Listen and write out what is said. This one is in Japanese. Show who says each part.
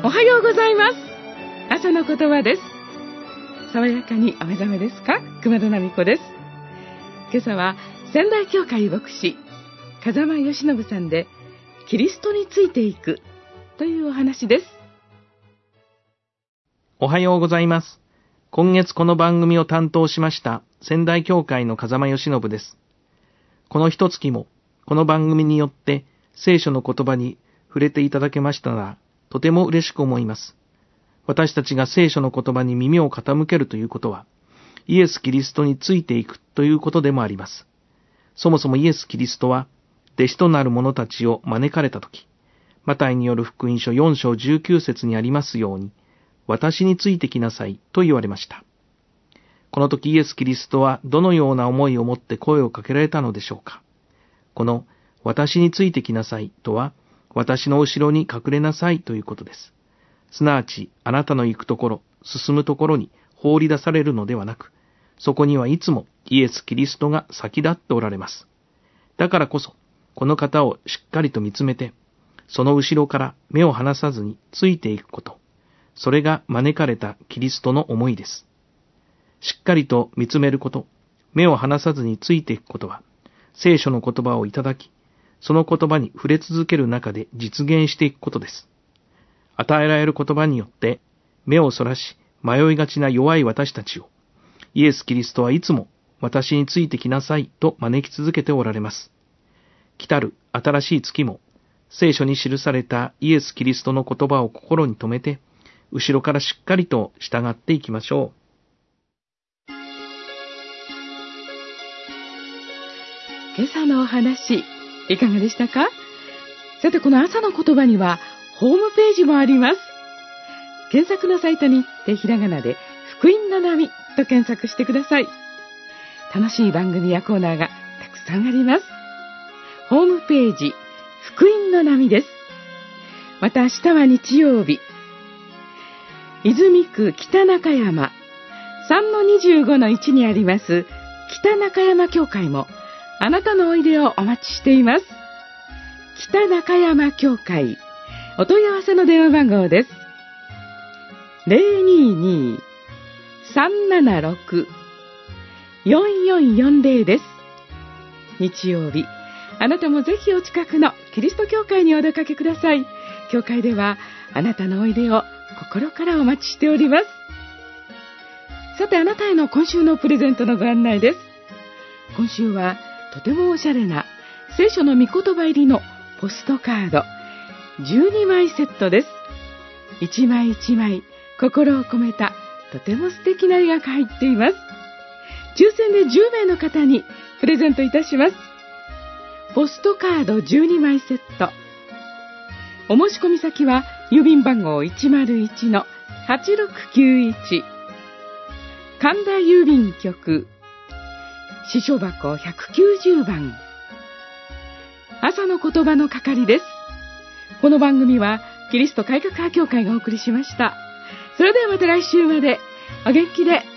Speaker 1: おはようございます。朝の言葉です。爽やかにお目覚めですか？熊田奈美子です。今朝は仙台教会牧師風間義信さんで、キリストについていくというお話です。
Speaker 2: おはようございます。今月この番組を担当しました仙台教会の風間義信です。この一月もこの番組によって聖書の言葉に触れていただけましたら、とても嬉しく思います。私たちが聖書の言葉に耳を傾けるということは、イエス・キリストについていくということでもあります。そもそもイエス・キリストは、弟子となる者たちを招かれたとき、マタイによる福音書4章19節にありますように、私についてきなさいと言われました。この時イエス・キリストはどのような思いを持って声をかけられたのでしょうか。この私についてきなさいとは、私の後ろに隠れなさいということです。すなわち、あなたの行くところ、進むところに放り出されるのではなく、そこにはいつもイエス・キリストが先立っておられます。だからこそ、この方をしっかりと見つめて、その後ろから目を離さずについていくこと、それが招かれたキリストの思いです。しっかりと見つめること、目を離さずについていくことは、聖書の言葉をいただき、その言葉に触れ続ける中で実現していくことです。与えられる言葉によって目をそらし迷いがちな弱い私たちを、イエス・キリストはいつも私についてきなさいと招き続けておられます。来たる新しい月も聖書に記されたイエス・キリストの言葉を心に留めて、後ろからしっかりと従っていきましょう。
Speaker 1: 今朝のお話、いかがでしたか？さて、この朝の言葉にはホームページもあります。検索のサイトに行ってひらがなで福音の波と検索してください。楽しい番組やコーナーがたくさんあります。ホームページ、福音の波です。また明日は日曜日、泉区北中山 3-25-1 にあります北中山教会もあなたのおいでをお待ちしています。北中山教会、お問い合わせの電話番号です。022-376-4440 です。日曜日、あなたもぜひお近くのキリスト教会にお出かけください。教会ではあなたのおいでを心からお待ちしております。さて、あなたへの今週のプレゼントのご案内です。今週はとてもおしゃれな聖書の御言葉入りのポストカード12枚セットです。一枚一枚心を込めたとても素敵な絵が入っています。抽選で10名の方にプレゼントいたします。ポストカード12枚セット、お申し込み先は郵便番号 101-8691 神田郵便局支所箱190番、朝の言葉の係です。この番組はキリスト改革派教会がお送りしました。それではまた来週までお元気で